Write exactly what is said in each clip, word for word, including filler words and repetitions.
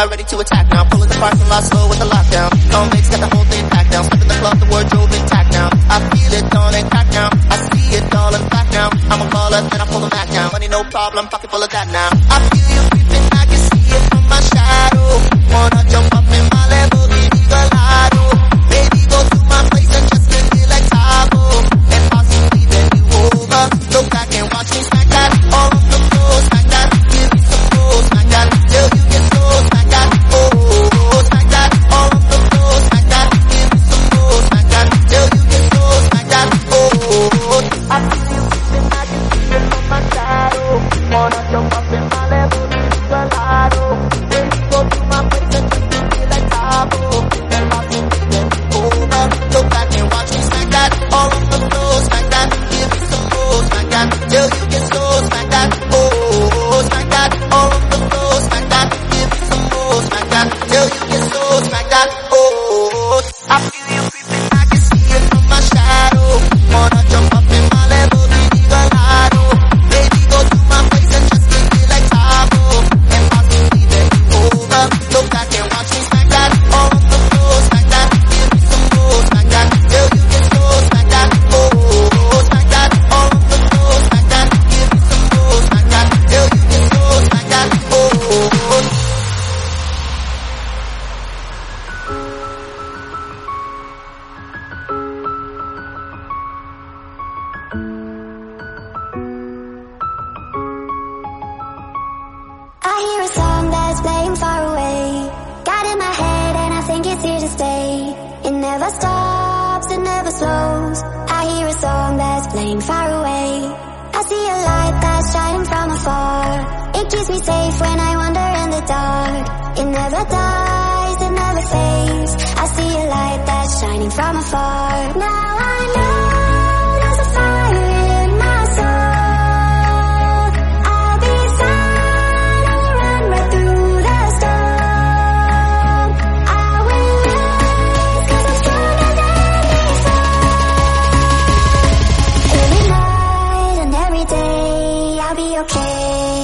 uh, ready to attack now. Pulling the parking lot slow with the lockdown. Convicts got the whole thing packed down. Step in the club, the wardrobe intact now. I feel it on and crack now. I see it all in fact now. I'm a caller, then I pull them back now. Money no problem, pocket full of that now. I feel you creeping, I can see it from my shadow. Wanna jump up in my Lamborghini Gallardo. Baby, go to my place and just get me like Tahoe. And possibly then you over. Look back and watch me smack that. All on the floor, smack that. Give me some more, smack that. Till you get so smack that. Oh, oh, oh, smack that. All on the floor, smack that. Give me some more, smack that. Till you get so smack that. Oh, oh, oh. I feel you creeping, I can see it from my shadow. Wanna jump up in my Lamborghini Gallardo. Baby, go to my place and just give me like Tahoe. And possibly then you over. Look back and watch me smack that. All on the floor, smack that. Give me some more, smack that. Till you get so smack that. Oh, oh, oh, smack that. All on the floor, smack that. Give me some more, smack that. Till you get so smack that. Oh, oh, oh. I feel you creeping, I can see it from my shadow. Wanna jump up in my Lamborghini Gallardo. Baby, go to my place and just give me like Tahoe. And possibly then you over. Look back and watch me smack that. All on the floor, smack that. Give me some more, smack that. Till you get so smack that. Oh, oh, oh, smack that. All on the floor, smack that. Give me some more, smack that. Till you get so smack that. Oh, oh, oh. I hear a song that's playing far away. Got in my head and I think it's here to stay. It never stops, it never slows. I hear a song that's playing far away. I see a light that's shining from afar. It keeps me safe when I wander in the dark. It never dies, it never fades. I see a light that's shining from afar. Now I know there's a fire in my soul. I'll be fine, I will run right through the storm. I will rise, cause I'm stronger than before. Every night and every day, I'll be okay.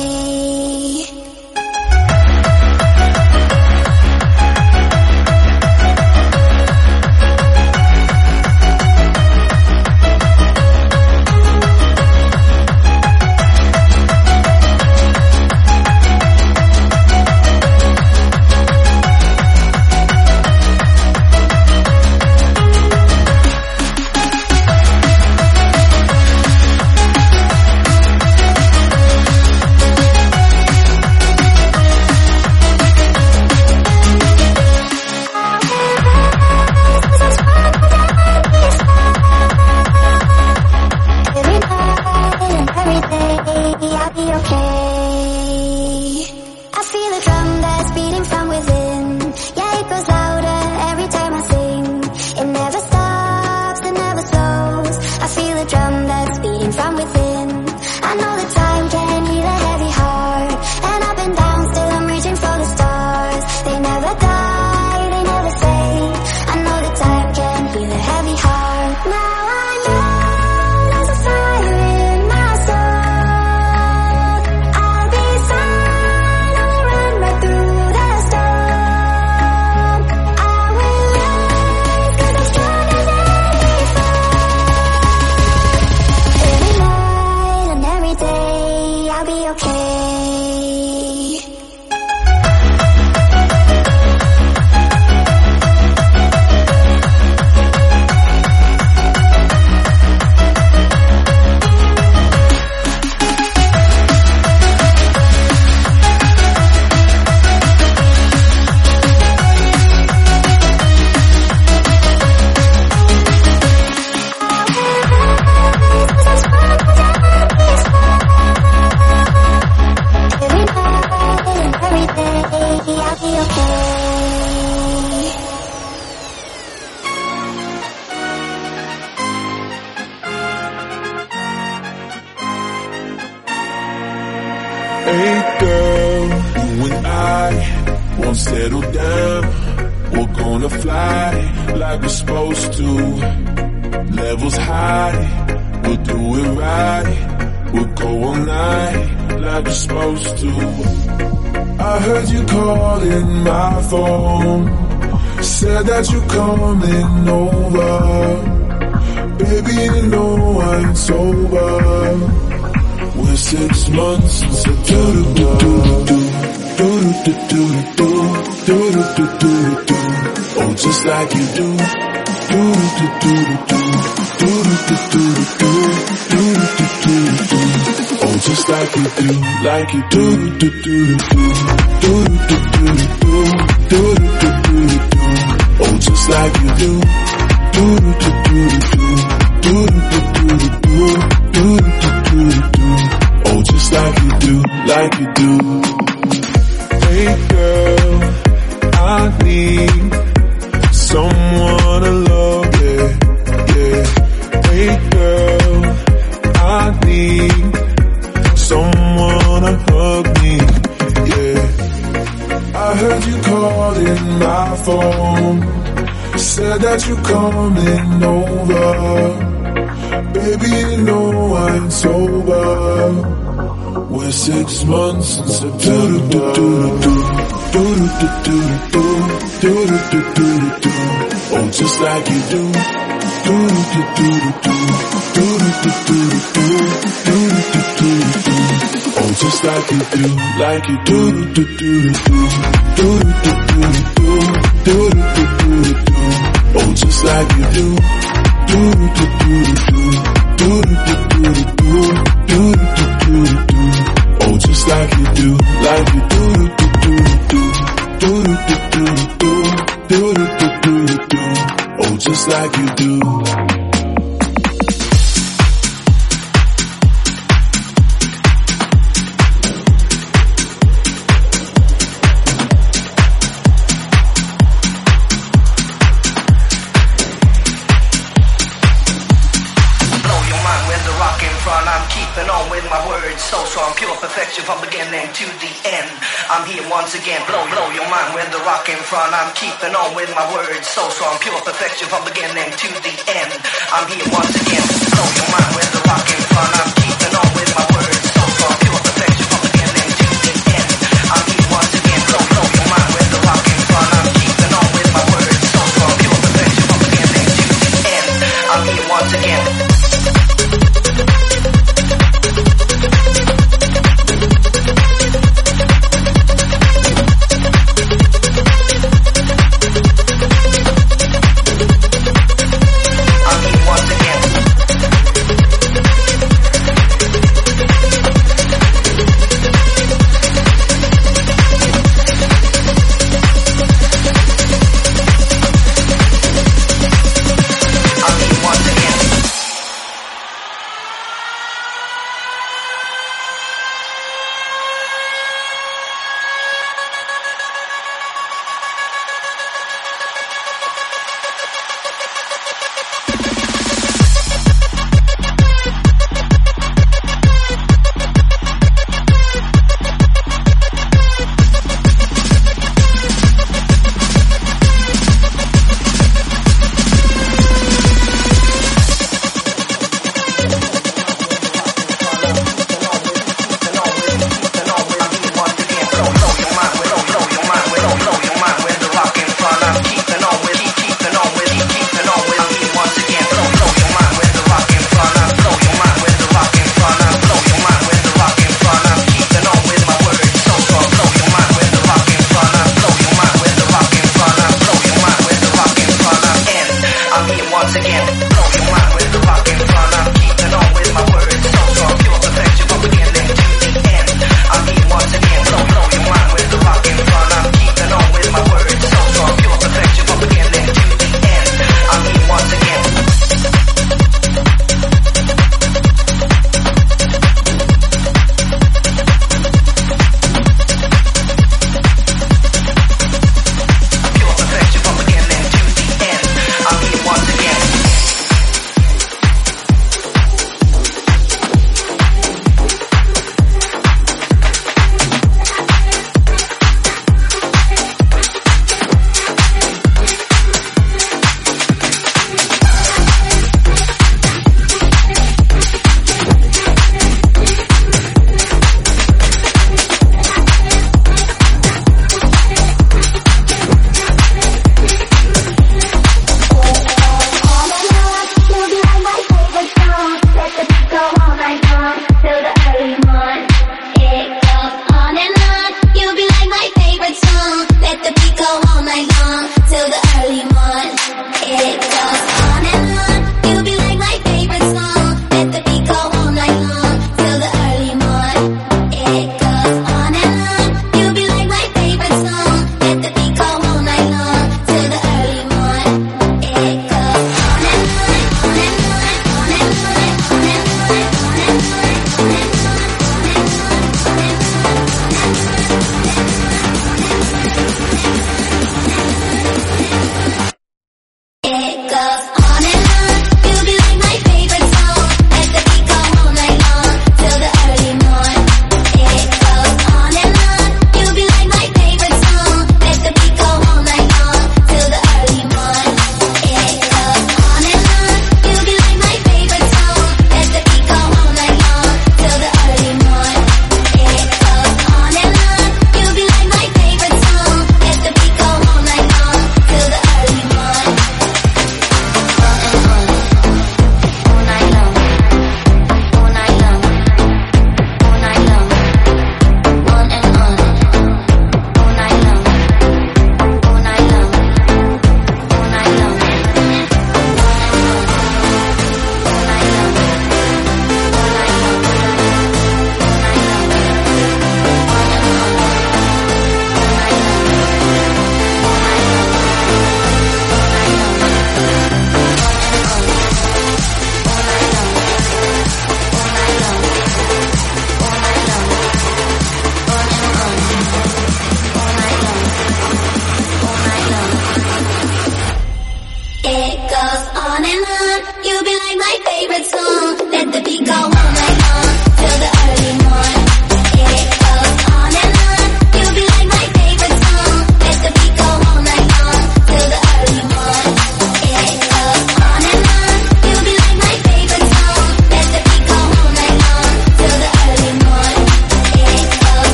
Hey girl, you and I won't settle down. We're gonna fly like we're supposed to. Levels high, we'll do it right. We'll go all night like we're supposed to. I heard you calling my phone. Said that you're coming over. Baby, you know I ain't sober. We're six months since I do do do do do do do do do do do do do. Oh, just like you do. Do do do do do do do do do do do do. Oh, just like you do, like you do do do do do do do do do do do do. Oh, just like you do. Do do do do do do do do do do do do. Oh, just like you do, like you do. Hey girl, I need someone to love, yeah, yeah. Hey girl, I need someone to hug me, yeah. I heard you calling my phone. Said that you're coming over. Baby, you know I ain't sober. We're six months since I do do do do do do do do do do do do do. Oh, just like you do. Do do do do do do do do do do do do. Oh, just like you do, like you do do do do do do do do do do do do. Oh, just like you do. Do do do do do do do do do do do do. Oh, just like you do, like you do do do do do do do do do do do do. Oh, just like you do. So strong, pure perfection from beginning to the end. I'm here once again, blow, blow your mind with the rock in front. I'm keeping on with my words, so strong, pure perfection from beginning to the end. I'm here once again, blow your mind with the rock in front. I'm keeping on with my words, so strong, pure perfection from beginning to the end. I'm here once again, blow, blow your mind with the rock in front. I'm keeping on with my words, so strong, pure perfection from beginning to the end. I'm here once again.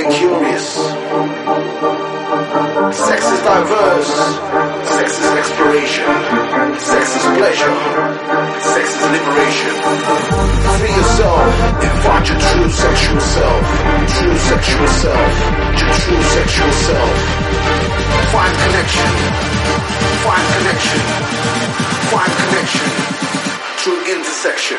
and curious. Sex is diverse. Sex is exploration. Sex is pleasure. Sex is liberation. Free yourself and find your true sexual self. True sexual self. Your true sexual self. Find connection. Find connection. Find connection. True intersection.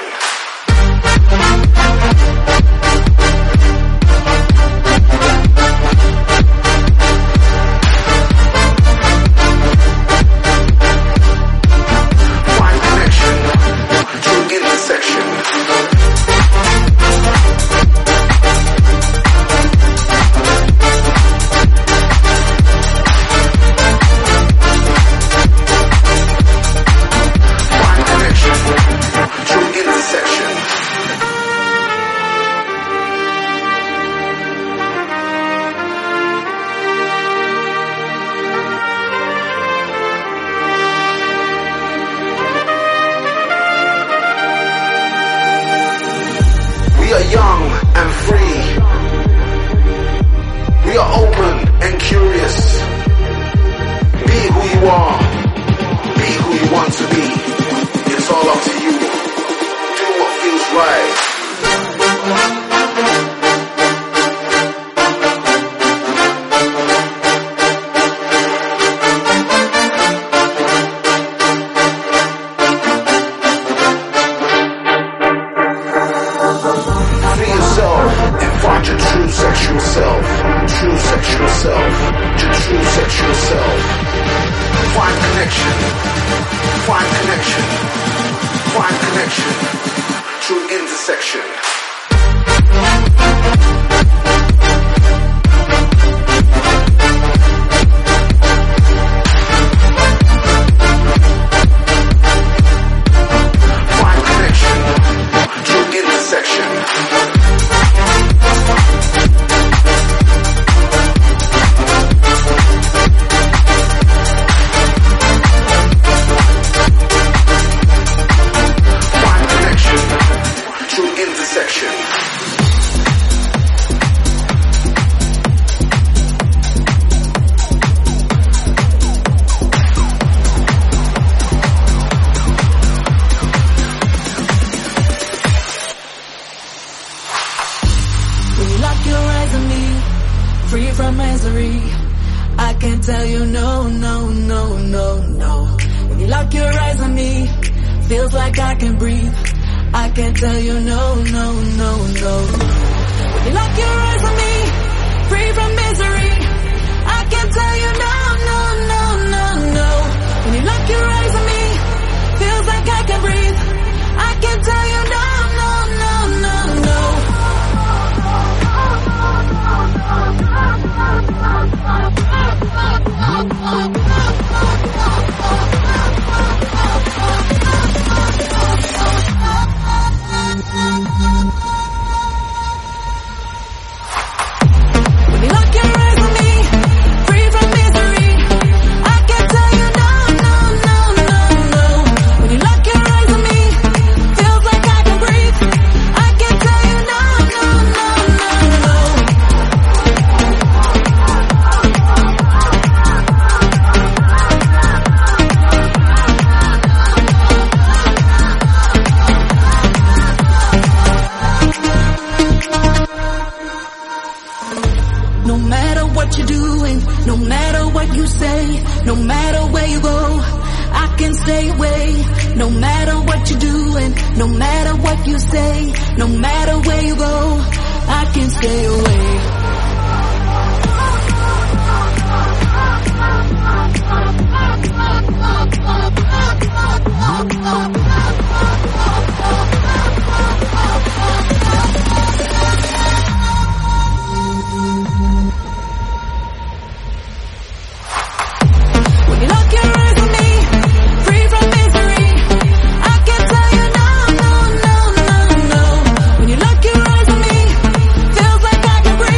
Feels like I can breathe.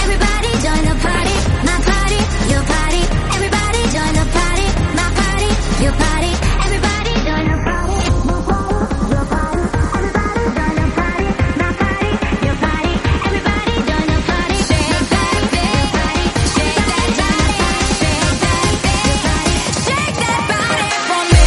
Everybody join the party, my party, your party. Everybody join the party, my party, your party. Everybody join the party, my party, your party. Everybody join the party, my party, your party. Everybody join the party. Shake that big body, shake that body, shake that big body, shake that body for me.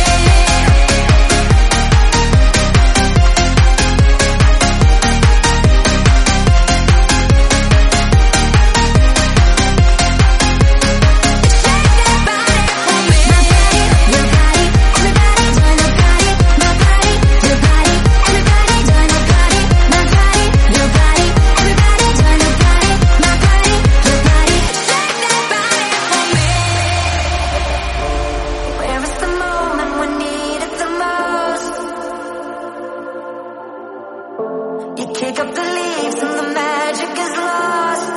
Kick up the leaves and the magic is lost.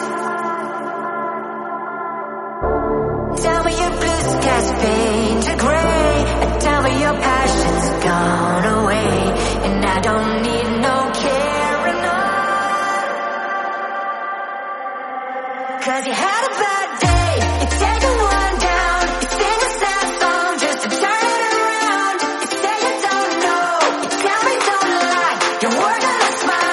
Tell me your blue skies fade to gray, and tell me your passion's gone away, and I don't need no carrying on. 'Cause you had a bad day, you're taking one down, you sing a sad song just to turn it around. You say you don't know, you tell me don't lie, you're working a smile.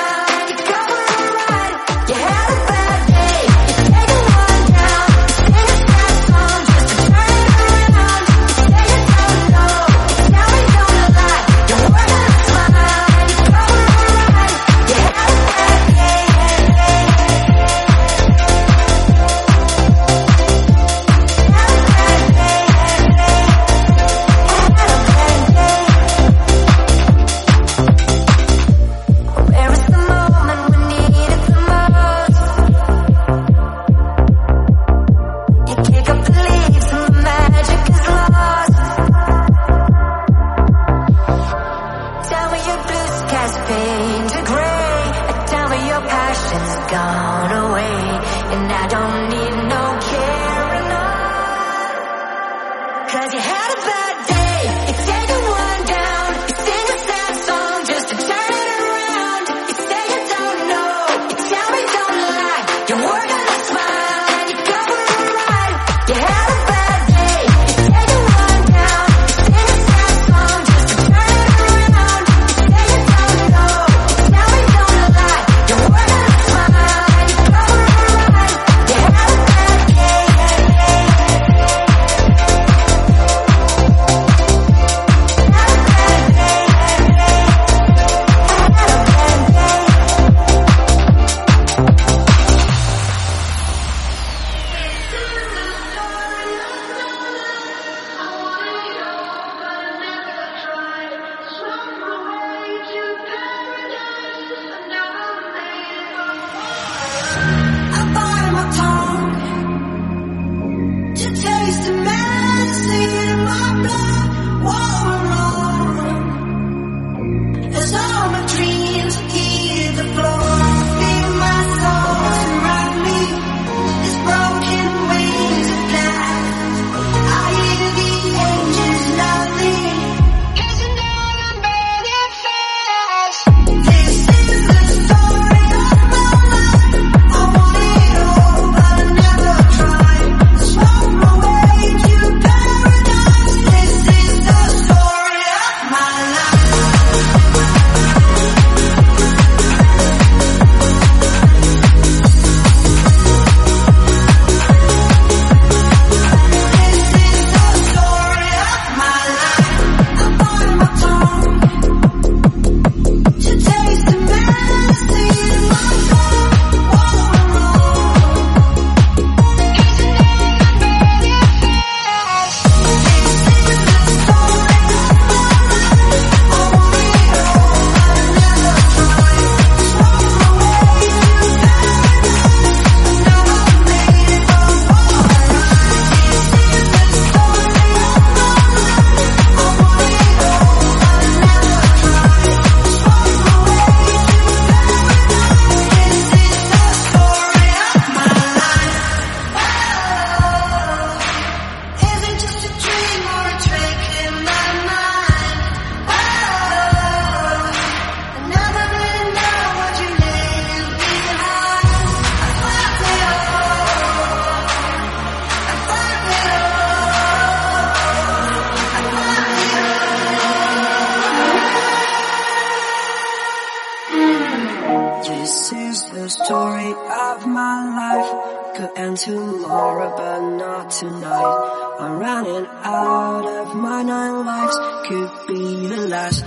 could end tomorrow, but not tonight. I'm running out of my nine lives, could be the last.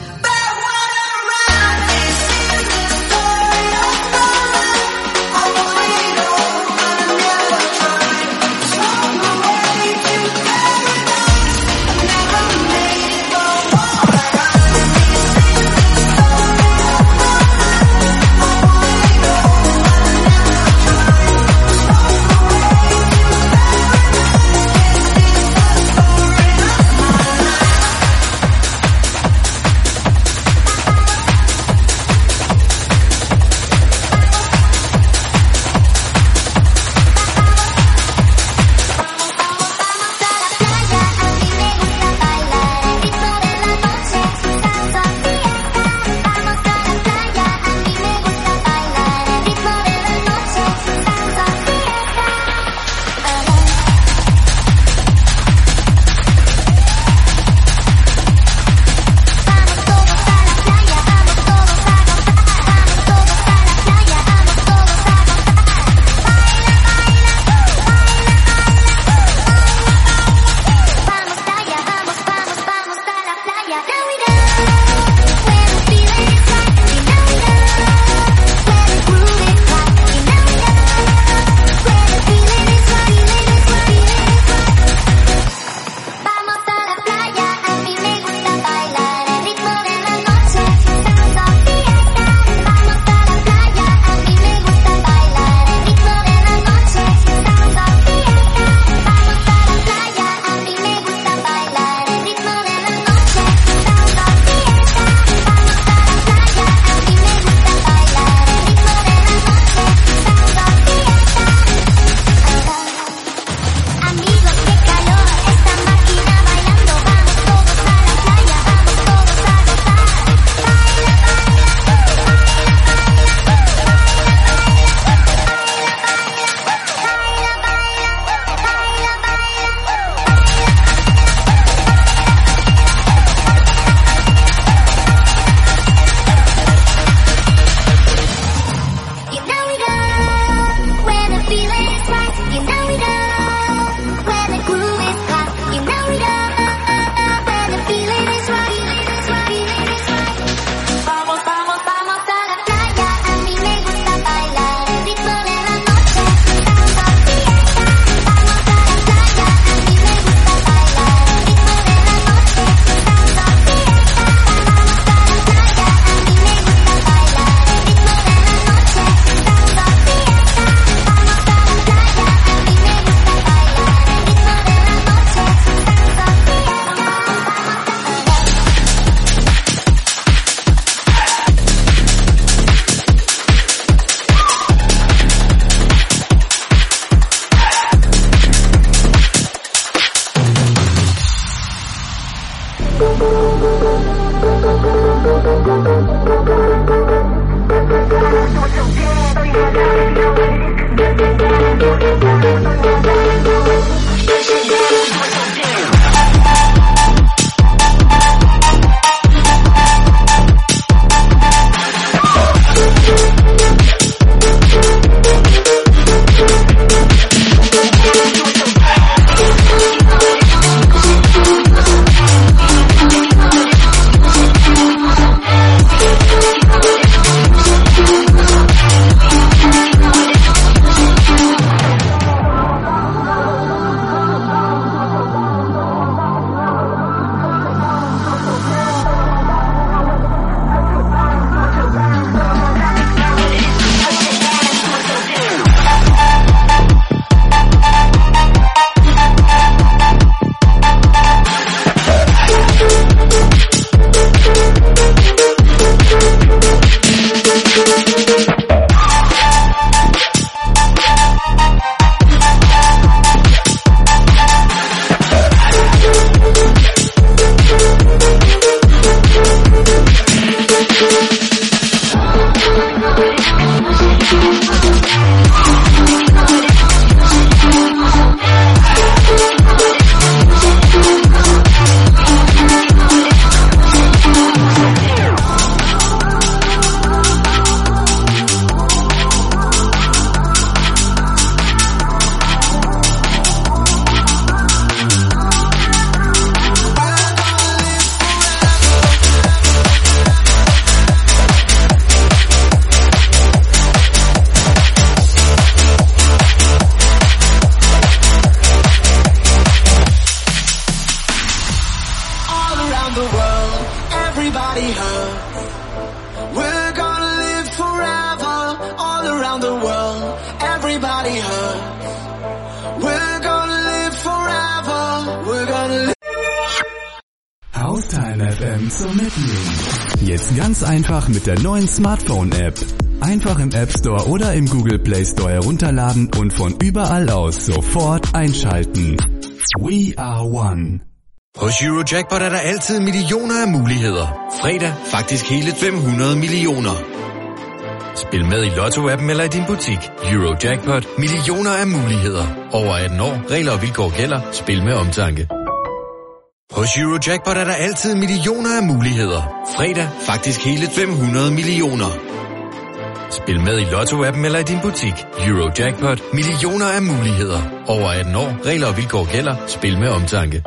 F M zum Mitnehmen. Jetzt ganz einfach mit der neuen Smartphone-App. Einfach im App Store oder im Google Play Store herunterladen und von überall aus sofort einschalten. We are one. Hos Eurojackpot er der altid millioner af muligheder. Fredag faktisk hele fem hundrede millioner. Spil med i Lotto-appen eller i din butik. Eurojackpot. Millioner af muligheder. Over atten år. Regler og vilkår gælder. Spil med omtanke. Hos Eurojackpot er der altid millioner af muligheder. Fredag faktisk hele fem hundrede millioner. Spil med i Lotto-appen eller i din butik. Eurojackpot. Millioner af muligheder. Over atten år. Regler og vilkår gælder. Spil med omtanke.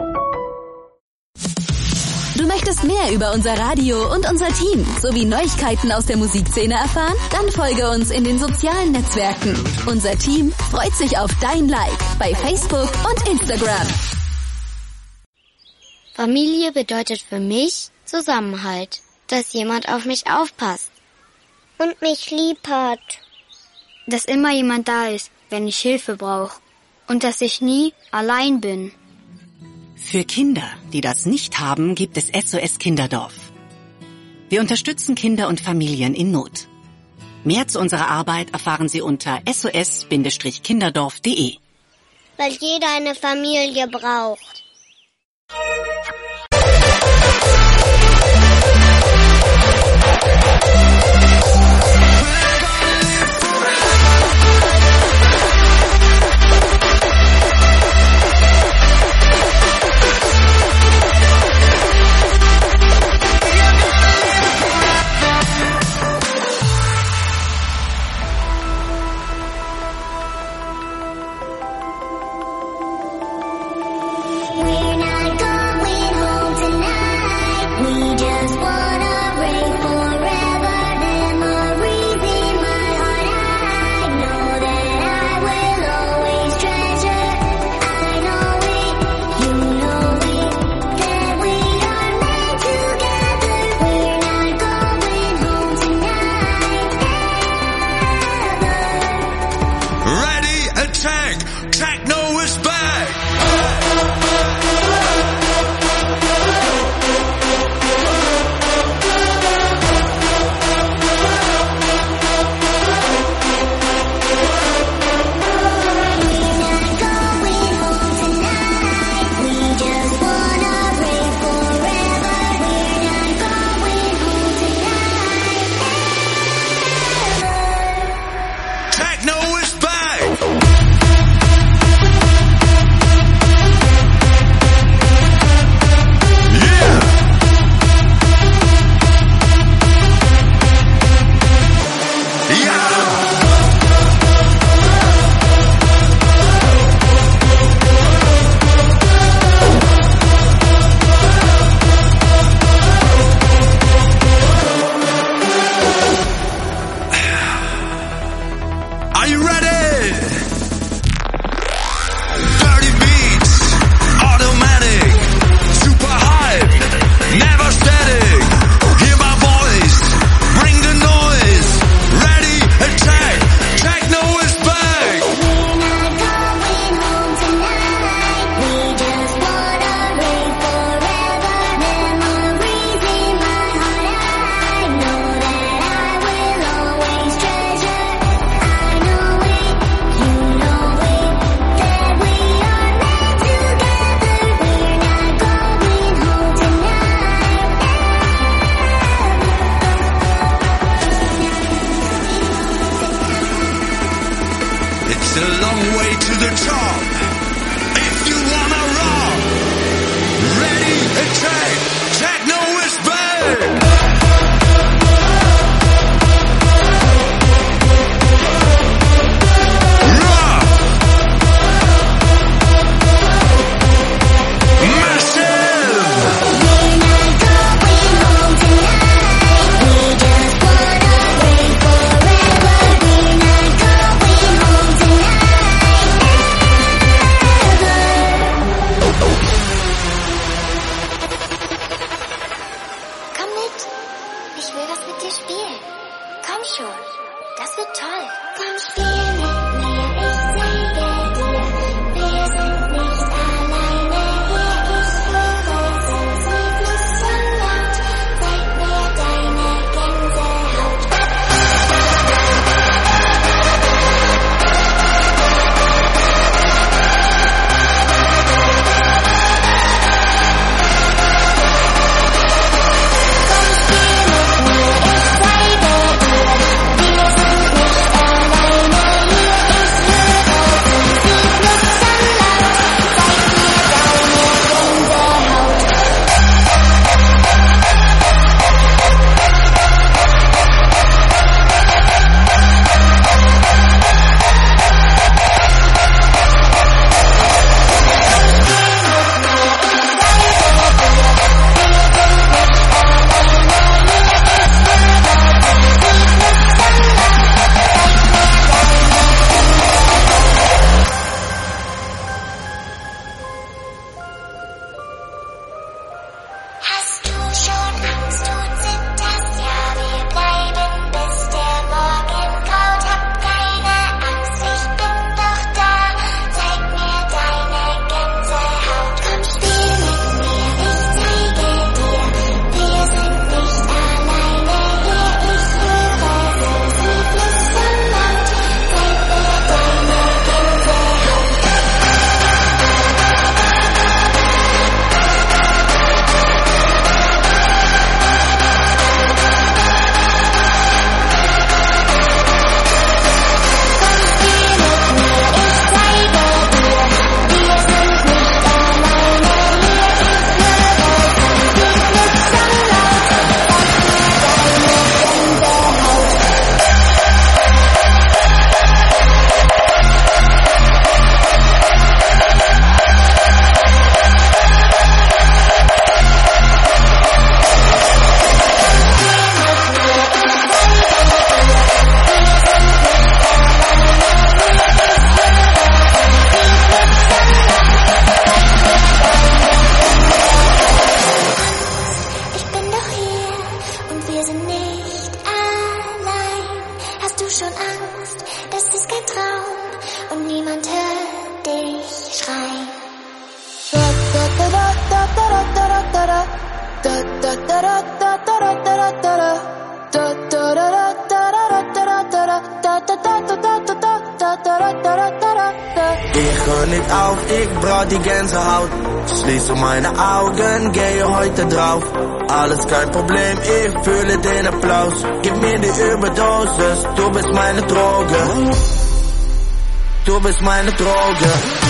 Du möchtest mehr über unser Radio und unser Team sowie Neuigkeiten aus der Musikszene erfahren? Dann folge uns in den sozialen Netzwerken. Unser Team freut sich auf dein Like bei Facebook und Instagram. Familie bedeutet für mich Zusammenhalt, dass jemand auf mich aufpasst. Und mich lieb hat. Dass immer jemand da ist, wenn ich Hilfe brauche. Und dass ich nie allein bin. Für Kinder, die das nicht haben, gibt es S O S Kinderdorf. Wir unterstützen Kinder und Familien in Not. Mehr zu unserer Arbeit erfahren Sie unter S O S Kinderdorf punkt de. Weil jeder eine Familie braucht. Ich hör nicht auf, ich brauch die Gänsehaut. Schließe meine Augen, gehe heute drauf. Alles kein Problem, ich fühle den Applaus. Gib mir die Überdosis, du bist meine Droge. Du bist meine Droge.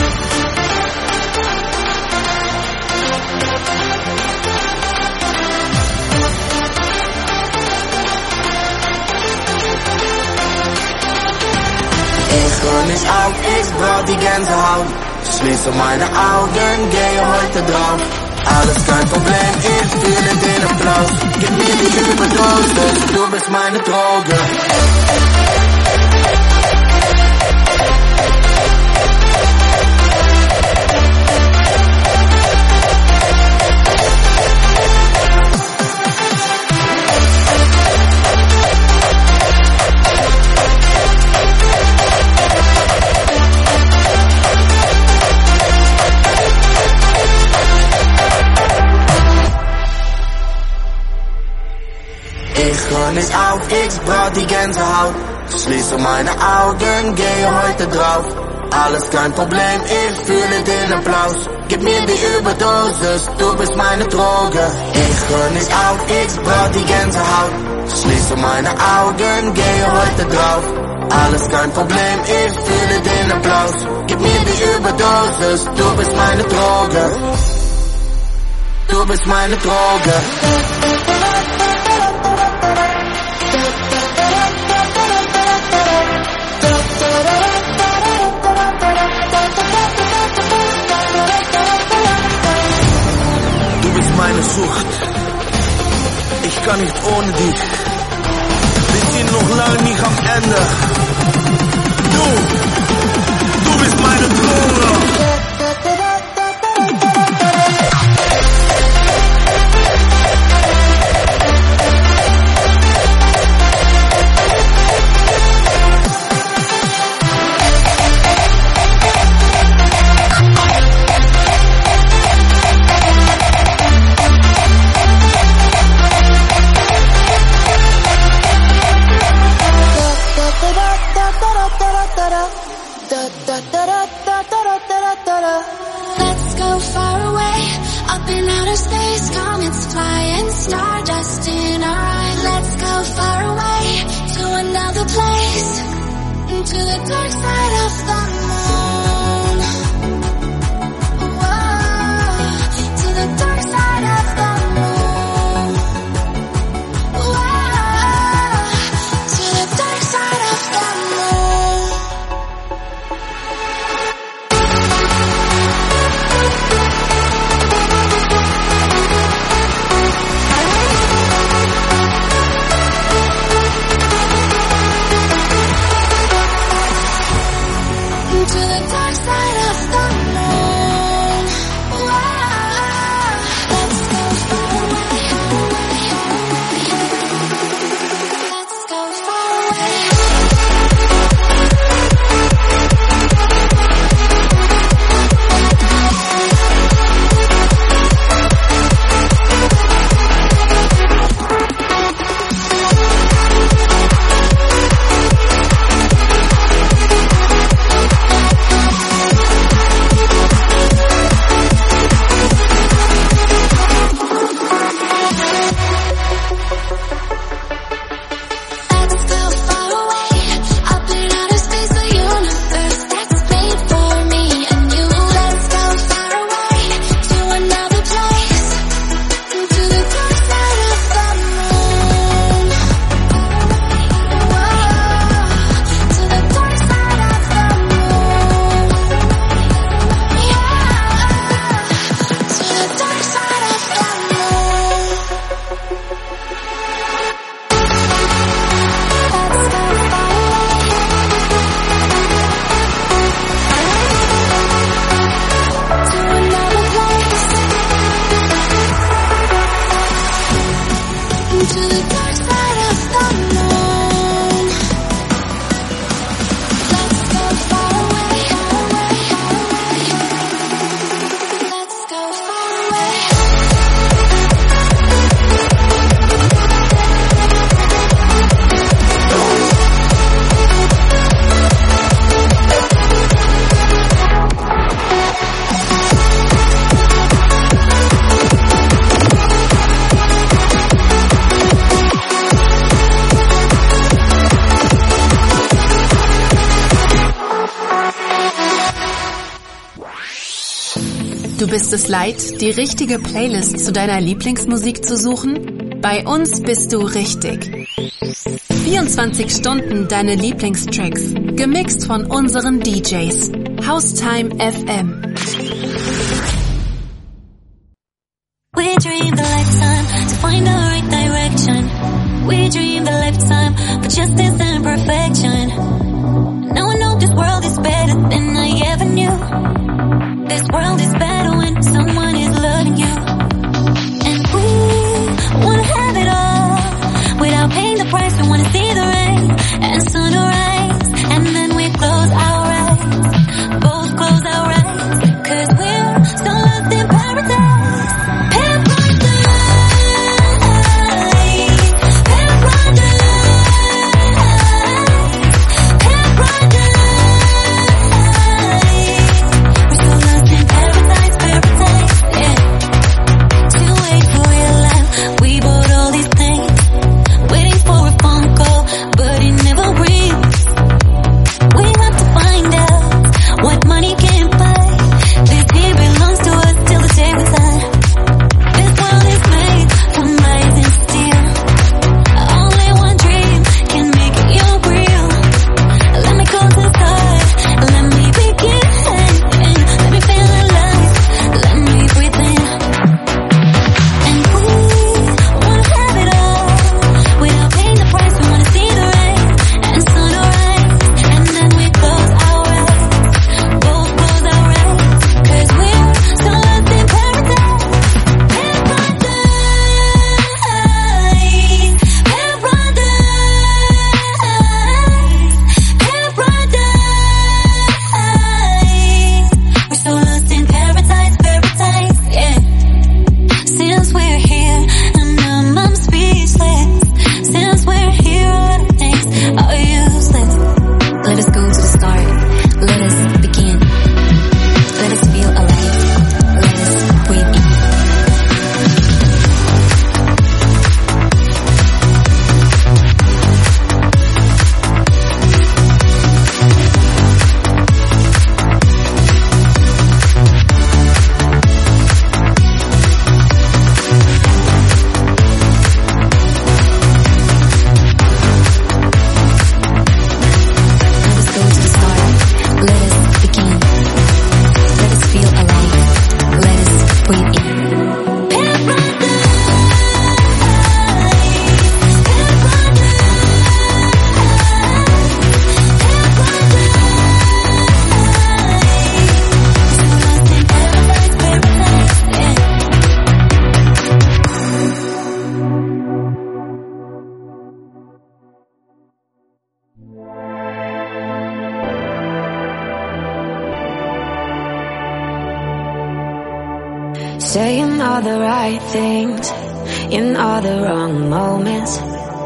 Ich hör nicht auf, ich brauch die Gänsehaut. Schließe meine Augen, gehe heute drauf. Alles kein Problem, ich fühle den Applaus. Gib mir die Überdosis, du bist meine Droge. Ich hör nicht auf, ich brauch die Gänsehaut. Schließe meine Augen, gehe heute drauf. Alles kein Problem, ich fühle den Applaus. Gib mir die Überdosis, du bist meine Droge. Ich hör nicht auf, ich brauch die Gänsehaut. Schließe meine Augen, gehe heute drauf. Alles kein Problem, ich fühle den Applaus. Gib mir die Überdosis, du bist meine Droge. Du bist meine Droge. Du bist meine Sucht. Ich kann nicht ohne dich. Wir sind noch lange nicht am Ende. Du, du bist meine Droge. Let's go far away, up in outer space. Come, let's fly and stardust in our eyes. Let's go far away to another place, to the dark side of the moon. Whoa, to the dark side of the moon. Whoa, to the dark side of the moon. Du bist es leid, die richtige Playlist zu deiner Lieblingsmusik zu suchen? Bei uns bist du richtig. vierundzwanzig Stunden deine Lieblingstracks, gemixt von unseren D Js. Haustime F M. We dream the lifetime to find the right direction. We dream the lifetime for justice and perfection. Now I know this world is better than I ever knew. This world is better when someone is loving you. And we wanna have it all without paying the price. We wanna see the rain and sunrise, and then we close our eyes, both close our eyes, 'cause we're so lost in paradise. Saying all the right things in all the wrong moments,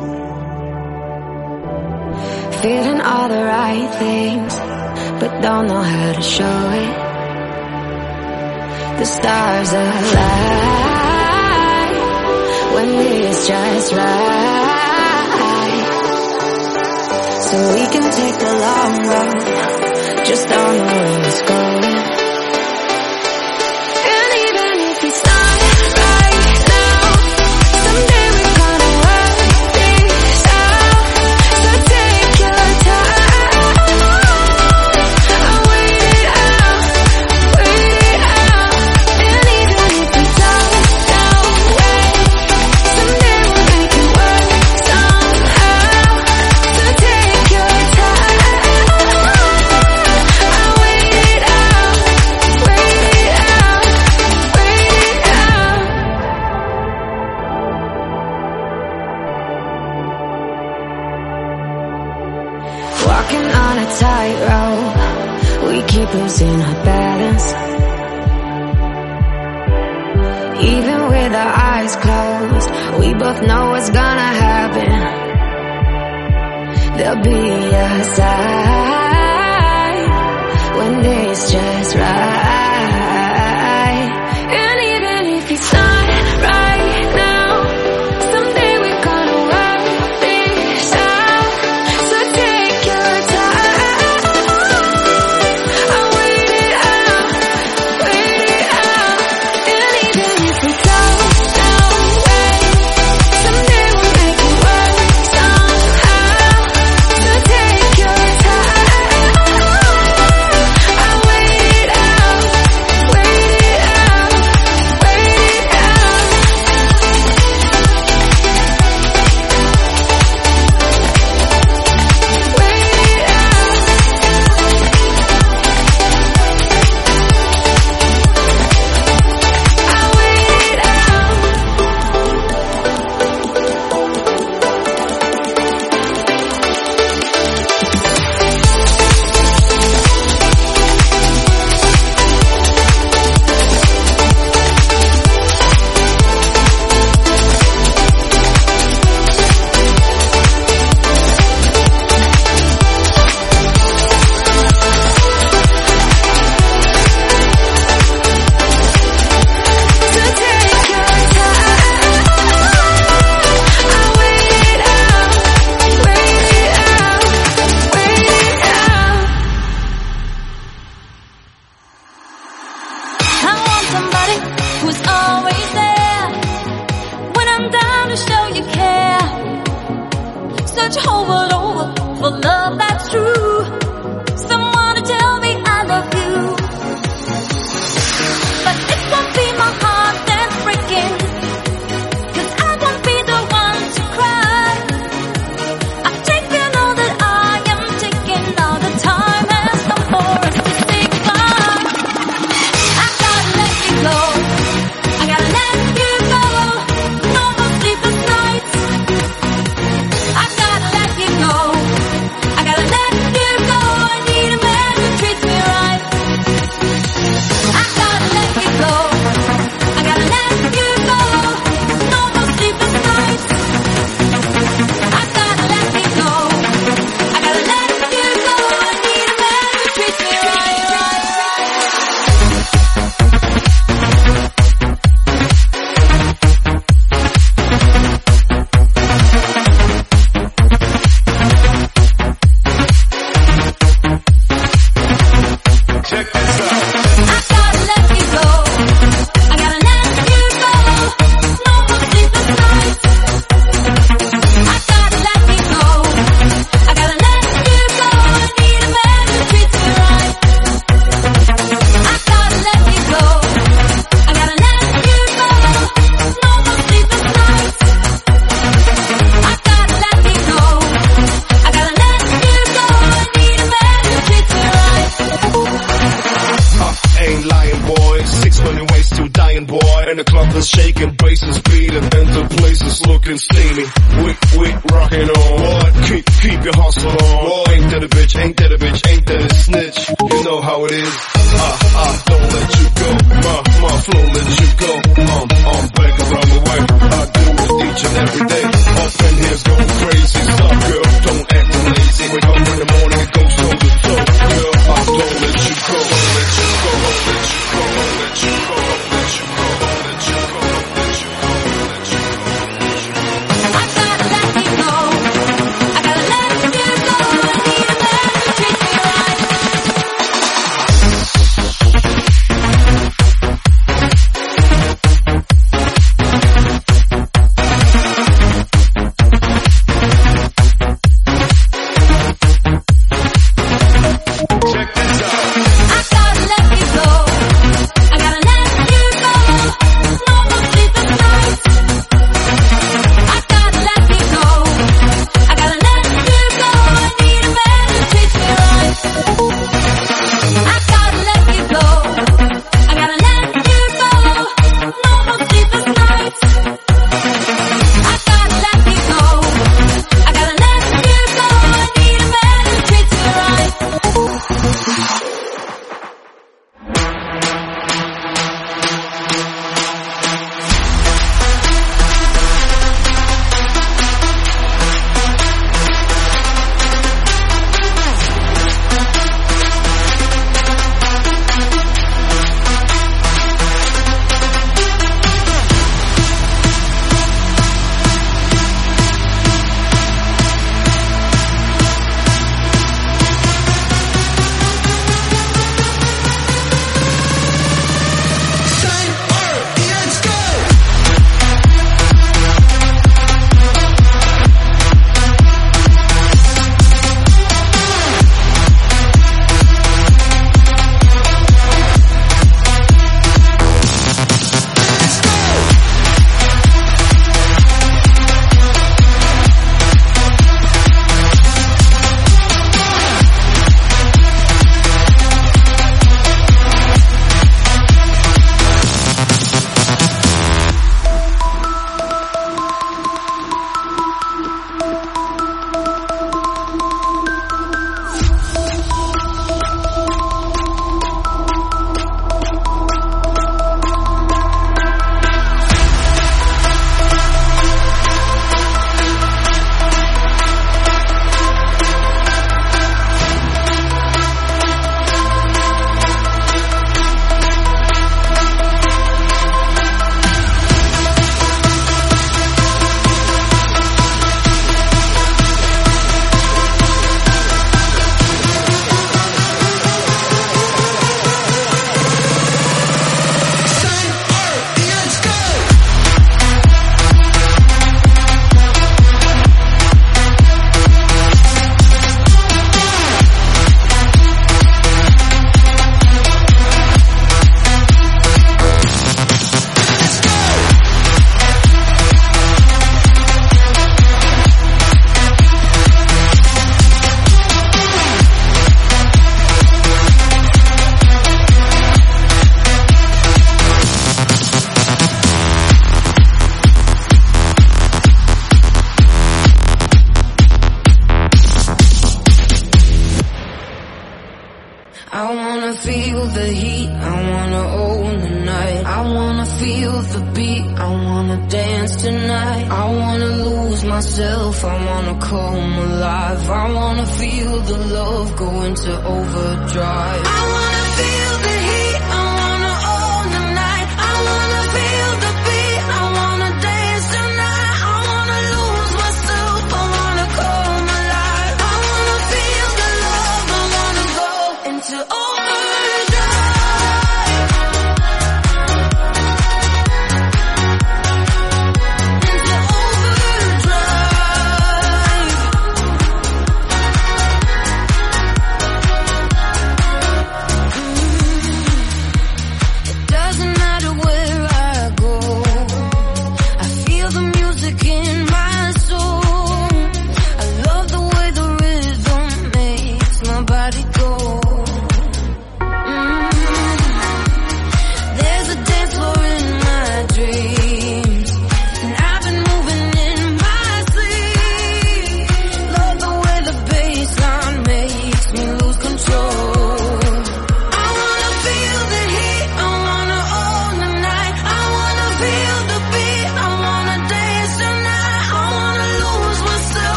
feeling all the right things but don't know how to show it. The stars align when it's just right, so we can take the long road, just don't know where it's going. Walking on a tightrope, we keep losing our balance. Even with our eyes closed, we both know what's gonna happen. There'll be a sign when it's just right. And even if it's not right now, someday we're gonna work this out. So take your time, I'll wait it out, wait it out. ain't lying, boy. Six million ways to dying, boy. And the club is shaking, bases beating, and the place is looking steamy. We, we rockin' on, boy. Keep, keep your hustle on, boy. Ain't that a bitch, ain't that a bitch, ain't that a snitch? You know how it is. Ah, ah, don't let you go. My, my flow let you go. Um, I'm back around the way. I do it each and every day. Up in here's going crazy. Stop, girl, don't act lazy. Wake up in the morning and go so to toe. Girl, I don't let you go. Don't let you go. Don't let you go. Don't let you go. Don't let you go. Don't let you go. Don't let you go. Don't let you go. I gotta let you go. I gotta let you go. I need a man to treat me right.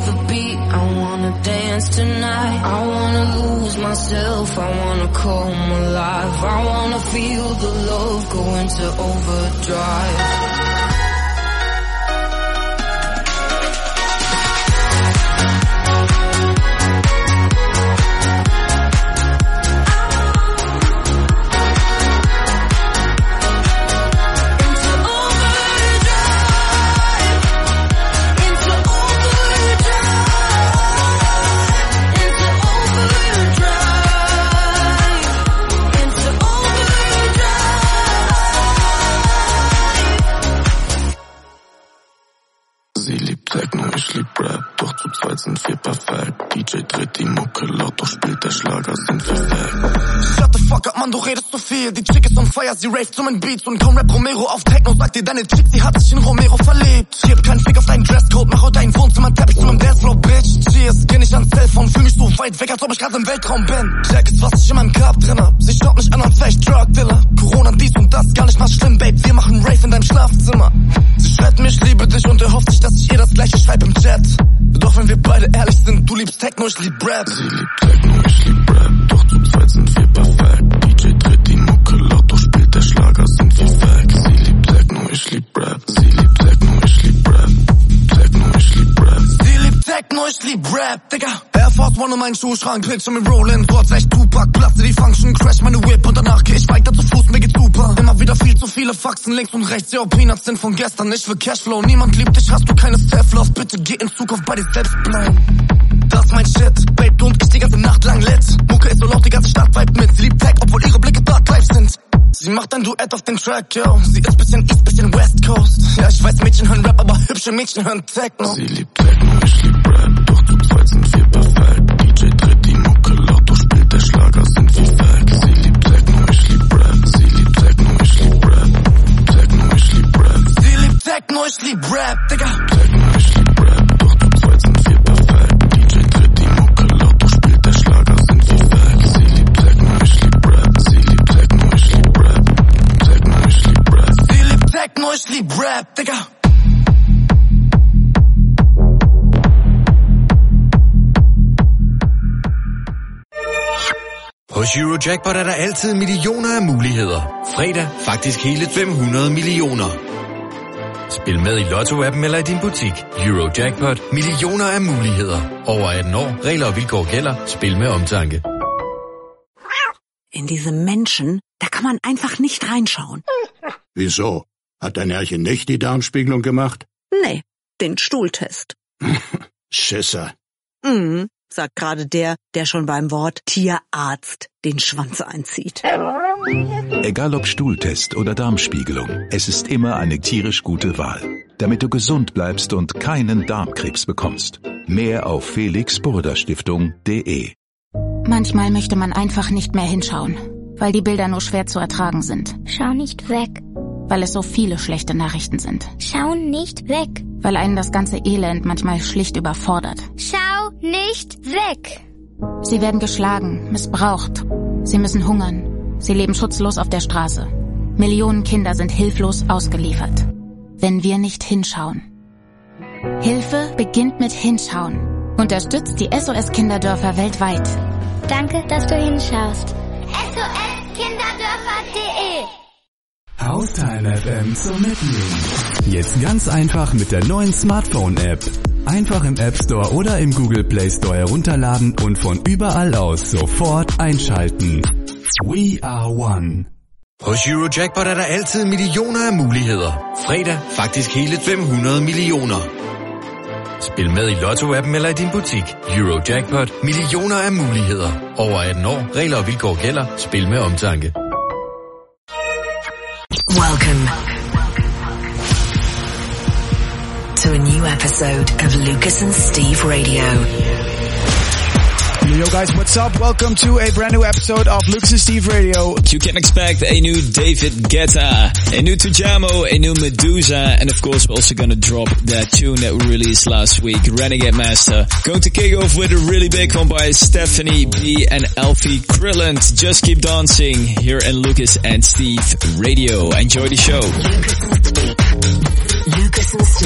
the beat, I wanna dance tonight. I wanna lose myself, I wanna come alive. I wanna feel the love go into overdrive. Sind wir perfekt. D J dreht die Mucke laut, doch spielt der Schlager, sind wir weg. Shut the fuck up, Mann, du redest zu viel. Die Chick ist on fire, sie raved zu meinen Beats. Und kaum Rap Romero auf Techno, sagt dir deine Chick, sie hat sich in Romero verliebt. Gib keinen Fick auf deinen Dresscode, mach heute dein Wohnzimmer Teppich zu meinem Dancefloor, Bitch. Cheers, geh nicht ans Cellphone, fühl mich so weit weg, als ob ich gerade im Weltraum bin. Check ist, was ich in meinem Grab drin hab. Sie schaut mich an, als wär ich Drug Dealer. Corona, dies und das, gar nicht mal schlimm, Babe, wir machen Rave in deinem Schlafzimmer. Sie schreibt mir, ich liebe dich und erhofft sich, dass ich ihr das gleiche schreibe im Chat. Doch wenn wir beide ehrlich sind, du liebst Techno, ich lieb Rap. Sie liebt Techno, ich lieb Rap, doch zu zweit sind wir perfekt. D J dreht die Mucke laut, doch spielt der Schlager, sind wir weg. Sie liebt Techno, ich lieb Rap. Sie liebt Techno, ich lieb Rap. Techno, ich lieb Rap. Sie liebt Techno, ich lieb Rap, Digga. Air Force One in meinen Schuhschrank, Picture mit Rollin', Worts echt Tupac, plaste die Function, crash meine Whip und danach geh ich weiter zu Fuß, mir geht's super. Immer wieder viel zu viele Faxen, links und rechts, ja, Peanuts sind von gestern, ich will Cashflow, niemand liebt dich, hast du keine Self-Love, bitte geh in Zukunft bei dir selbst bleiben. Das ist mein Shit, Babe, und ich die ganze Nacht lang lit. Mucke ist so laut, die ganze Stadt vibe mit, sie liebt Tech, obwohl ihre Blicke dort live sind. Sie macht ein Duett auf den Track, yo. Sie ist bisschen East, bisschen West Coast. Ja, ich weiß, Mädchen hören Rap, aber hübsche Mädchen hören Techno. Sie liebt Techno, ich lieb Rap, doch zu zweit sind wir perfekt. D J dreht die Mucke laut, doch spielt der Schlager, sind wir weg. Sie liebt Techno, ich lieb Rap. Sie liebt Techno, ich lieb Rap. Techno, ich lieb Rap. Sie liebt Techno, ich lieb Rap, Digga. Techno, ich lieb Rap, doch zu zweit sind wir perfekt. D J dreht die Mucke laut, doch spielt der Schlager, sind wir weg. Sie liebt Techno, ich lieb Rap. Sie liebt Techno, ich lieb Rap. Techno, ich lieb Rap. Sie liebt Techno, ich lieb Rap, Digga. Hos Eurojackpot er der altid millioner af muligheder. Fredag faktisk hele fem hundrede millioner. Spil med i Lotto-appen eller i din butik. Eurojackpot. Millioner af muligheder. Over atten år. Regler og vilkår gælder. Spil med omtanke. In diese Menschen, da kann man einfach nicht reinschauen. Wieso? Hat dein Herrchen nicht die Darmspiegelung gemacht? Nee, den Stuhltest. Schisser. Mhm, sagt gerade der, der schon beim Wort Tierarzt den Schwanz einzieht. Egal ob Stuhltest oder Darmspiegelung, es ist immer eine tierisch gute Wahl, damit du gesund bleibst und keinen Darmkrebs bekommst. Mehr auf felix burda stiftung punkt de. Manchmal möchte man einfach nicht mehr hinschauen, weil die Bilder nur schwer zu ertragen sind. Schau nicht weg. Weil es so viele schlechte Nachrichten sind. Schau nicht weg. Weil einen das ganze Elend manchmal schlicht überfordert. Schau nicht weg. Sie werden geschlagen, missbraucht. Sie müssen hungern. Sie leben schutzlos auf der Straße. Millionen Kinder sind hilflos ausgeliefert. Wenn wir nicht hinschauen. Hilfe beginnt mit Hinschauen. Unterstützt die S O S-Kinderdörfer weltweit. Danke, dass du hinschaust. S O S Kinderdörfer punkt de Haustime F M zum Mitnehmen. Jetzt ganz einfach mit der neuen Smartphone-App. Einfach im App Store oder im Google Play Store herunterladen und von überall aus sofort einschalten. We are one. Hos Eurojackpot er der altid millioner af muligheder. Fredag faktisk hele fem hundrede millioner. Spil med i Lotto-appen eller i din butik. Eurojackpot. Millioner af muligheder. Over atten år. Regler og vilkår gælder. Spil med omtanke. Welcome to a new episode of Lucas and Steve Radio. Yo guys, what's up? Welcome to a brand new episode of Lucas and Steve Radio. You can expect a new David Guetta, a new Tujamo, a new Medusa, and of course we're also gonna drop that tune that we released last week, Renegade Master. Going to kick off with a really big one by Stephanie B and Alfie Krilland. Just keep dancing here in Lucas and Steve Radio. Enjoy the show. Lucas and Steve. Lucas and Steve.